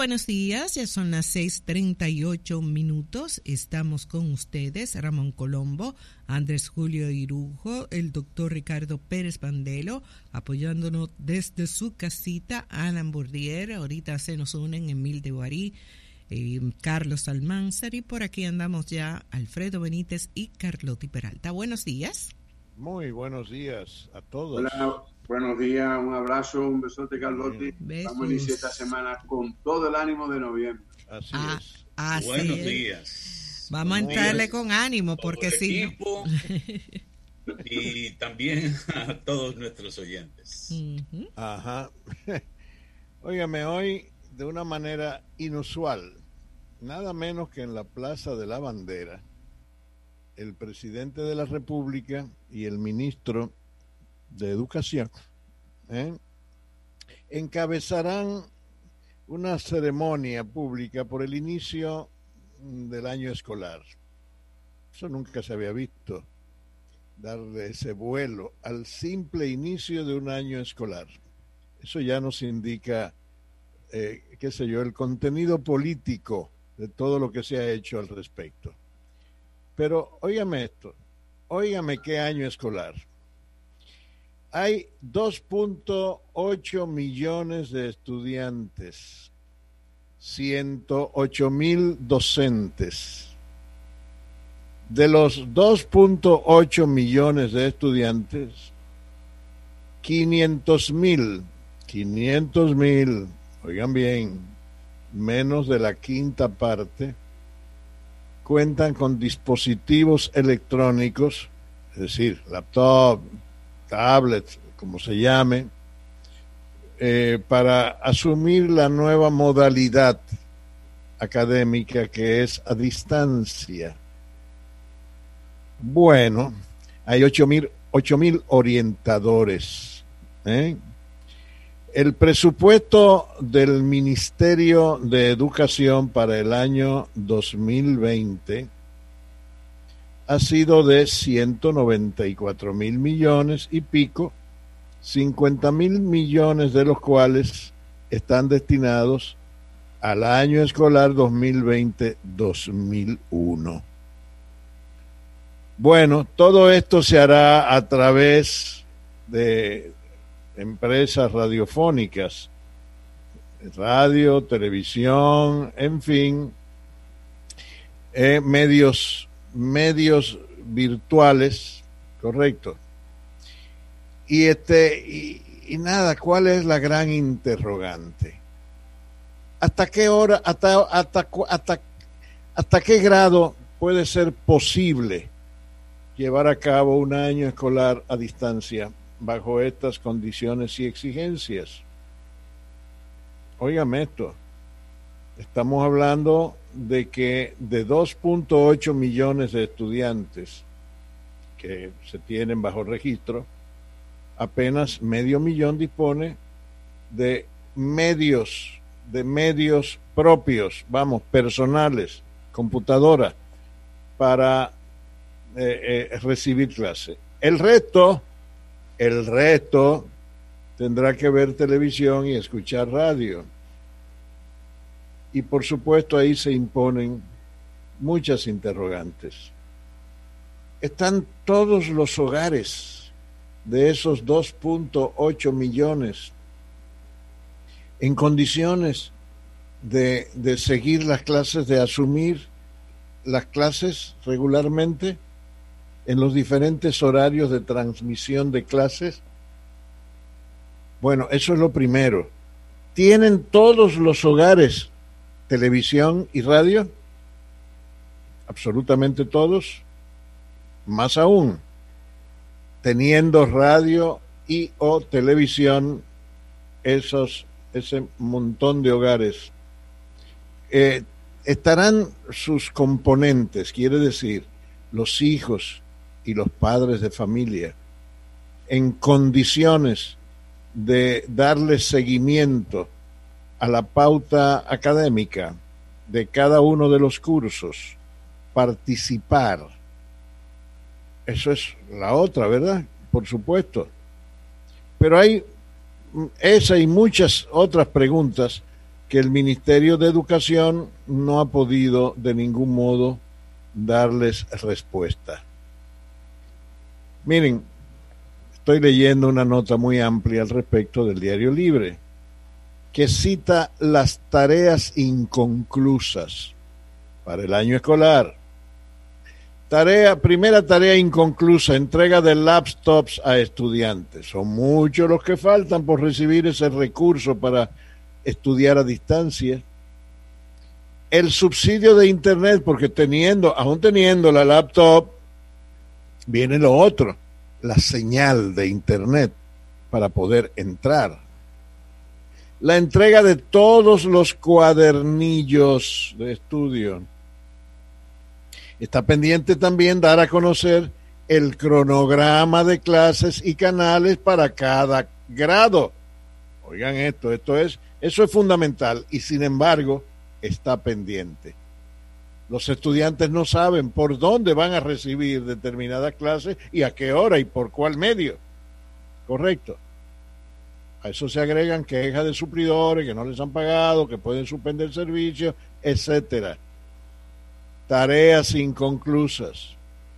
Buenos días, ya son las 6:38. Estamos con ustedes, Ramón Colombo, Andrés Julio Irujo, el doctor Ricardo Pérez Bandelo, apoyándonos desde su casita, Alan Bourdier, ahorita se nos unen Emil de Guarí, Carlos Almanzar, y por aquí andamos ya Alfredo Benítez y Carlotti Peralta. Buenos días. Muy buenos días a todos. Hola, buenos días, un abrazo, un besote, Carlotti. Vamos a iniciar esta semana con todo el ánimo de noviembre. Así es. Así buenos es. días. Vamos a entrarle con ánimo, porque sí. Equipo, y también a todos nuestros oyentes. Uh-huh. Ajá. Óigame, hoy de una manera inusual, nada menos que en la Plaza de la Bandera, el presidente de la República y el ministro de Educación encabezarán una ceremonia pública por el inicio del año escolar. Eso nunca se había visto, darle ese vuelo al simple inicio de un año escolar. Eso ya nos indica, qué sé yo, el contenido político de todo lo que se ha hecho al respecto. Pero óigame esto, óigame qué año escolar. Hay 2.8 millones de estudiantes, 108,000 docentes. De los 2.8 millones de estudiantes, 500,000, oigan bien, menos de la quinta parte, cuentan con dispositivos electrónicos, es decir, laptop, tablets, como se llame, para asumir la nueva modalidad académica que es a distancia. Bueno, hay 8,000 orientadores. El presupuesto del Ministerio de Educación para el año 2020 ha sido de 194,000 millones y pico, 50,000 millones de los cuales están destinados al año escolar 2020-2001. Bueno, todo esto se hará a través de empresas radiofónicas, radio, televisión, en fin, medios virtuales, correcto. Y nada, ¿cuál es la gran interrogante? ¿Hasta qué hora, hasta qué grado puede ser posible llevar a cabo un año escolar a distancia bajo estas condiciones y exigencias? Óigame esto, estamos hablando de que de 2.8 millones de estudiantes que se tienen bajo registro, apenas 500,000 dispone de medios propios, personales, computadora, para recibir clase. El resto tendrá que ver televisión y escuchar radio. Y por supuesto ahí se imponen muchas interrogantes. ¿Están todos los hogares de esos 2.8 millones en condiciones de seguir las clases, de asumir las clases regularmente en los diferentes horarios de transmisión de clases? Bueno, eso es lo primero. ¿Tienen todos los hogares televisión y radio? Absolutamente todos. Más aún, teniendo radio y o televisión, ese montón de hogares, estarán sus componentes, quiere decir, los hijos y los padres de familia, en condiciones de darle seguimiento a la pauta académica de cada uno de los cursos, participar. Eso es la otra, ¿verdad? Por supuesto. Pero hay esa y muchas otras preguntas que el Ministerio de Educación no ha podido de ningún modo darles respuesta. Miren, estoy leyendo una nota muy amplia al respecto del Diario Libre, que cita las tareas inconclusas para el año escolar. Primera tarea inconclusa, entrega de laptops a estudiantes. Son muchos los que faltan por recibir ese recurso para estudiar a distancia. El subsidio de internet, porque aún teniendo la laptop, viene lo otro, la señal de internet para poder entrar. La entrega de todos los cuadernillos de estudio. Está pendiente también dar a conocer el cronograma de clases y canales para cada grado. Oigan eso es fundamental y sin embargo está pendiente. Los estudiantes no saben por dónde van a recibir determinadas clases y a qué hora y por cuál medio. Correcto. A eso se agregan quejas de suplidores que no les han pagado, que pueden suspender servicios, etcétera. Tareas inconclusas.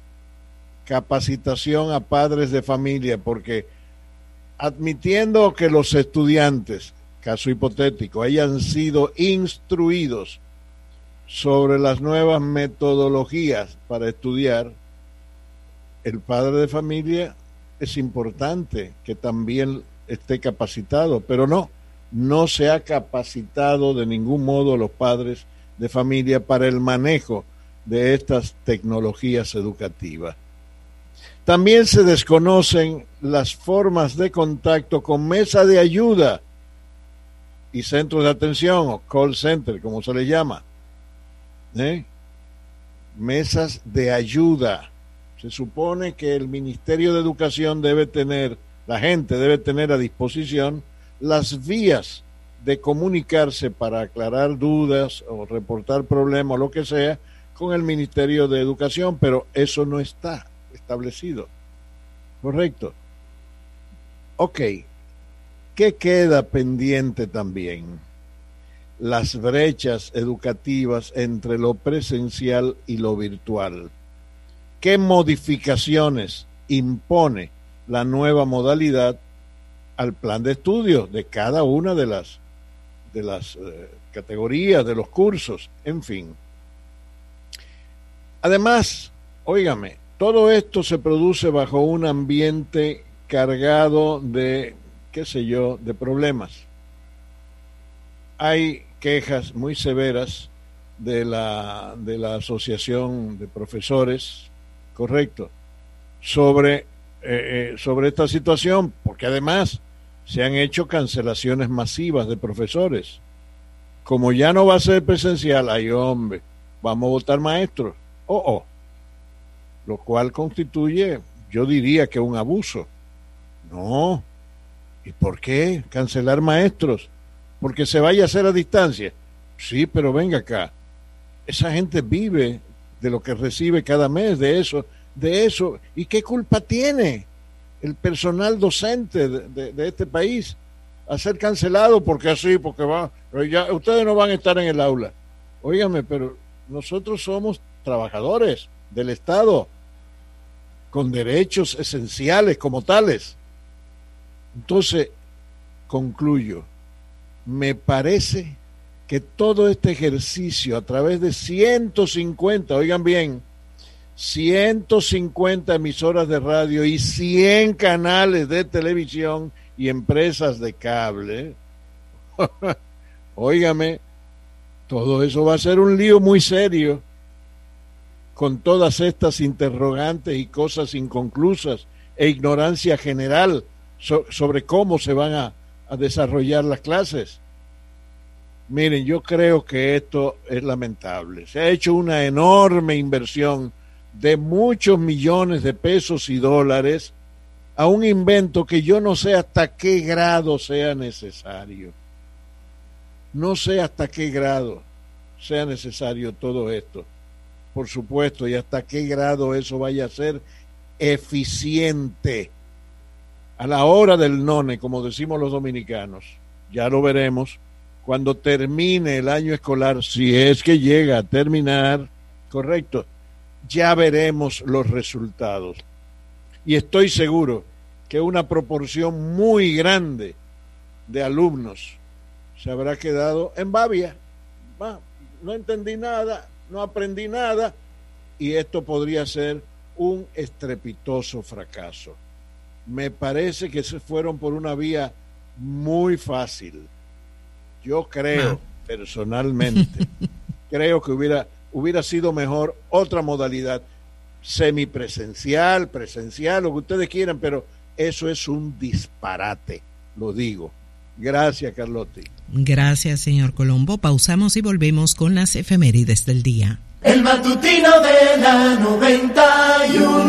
Capacitación a padres de familia, porque admitiendo que los estudiantes, caso hipotético, hayan sido instruidos sobre las nuevas metodologías para estudiar, el padre de familia es importante que también esté capacitado, pero no se ha capacitado de ningún modo los padres de familia para el manejo de estas tecnologías educativas. También se desconocen las formas de contacto con mesa de ayuda y centros de atención, o call center, como se le llama. Mesas de ayuda. Se supone que el Ministerio de Educación la gente debe tener a disposición las vías de comunicarse para aclarar dudas o reportar problemas o lo que sea con el Ministerio de Educación, pero eso no está establecido. Correcto. Ok. ¿Qué queda pendiente también? Las brechas educativas entre lo presencial y lo virtual. ¿Qué modificaciones impone la nueva modalidad al plan de estudio de cada una de las categorías, de los cursos, en fin? Además, óigame, todo esto se produce bajo un ambiente cargado de, de problemas. Hay quejas muy severas de la Asociación de Profesores, correcto, sobre esta situación, porque además se han hecho cancelaciones masivas de profesores. Como ya no va a ser presencial, ay hombre, vamos a votar maestros. Lo cual constituye, yo diría que un abuso. No. ¿Y por qué cancelar maestros? Porque se vaya a hacer a distancia. Sí, pero venga acá. Esa gente vive de lo que recibe cada mes, de eso. ¿Y qué culpa tiene el personal docente de este país a ser cancelado porque ya ustedes no van a estar en el aula? Óigame, pero nosotros somos trabajadores del Estado con derechos esenciales como tales. Entonces, concluyo, me parece que todo este ejercicio a través de 150, oigan bien, 150 emisoras de radio y 100 canales de televisión y empresas de cable, óigame, todo eso va a ser un lío muy serio con todas estas interrogantes y cosas inconclusas e ignorancia general sobre cómo se van a desarrollar las clases. Miren, yo creo que esto es lamentable. Se ha hecho una enorme inversión de muchos millones de pesos y dólares a un invento que yo no sé hasta qué grado sea necesario. No sé hasta qué grado sea necesario todo esto, por supuesto, y hasta qué grado eso vaya a ser eficiente a la hora del none, como decimos los dominicanos. Ya lo veremos, cuando termine el año escolar, si es que llega a terminar, correcto, ya veremos los resultados. Y estoy seguro que una proporción muy grande de alumnos se habrá quedado en babia. No entendí nada, no aprendí nada, y esto podría ser un estrepitoso fracaso. Me parece que se fueron por una vía muy fácil. Yo creo, personalmente, creo que hubiera sido mejor otra modalidad, semipresencial, presencial, lo que ustedes quieran, pero eso es un disparate, lo digo. Gracias, Carlotti. Gracias, señor Colombo. Pausamos y volvemos con las efemérides del día. El matutino de la 91.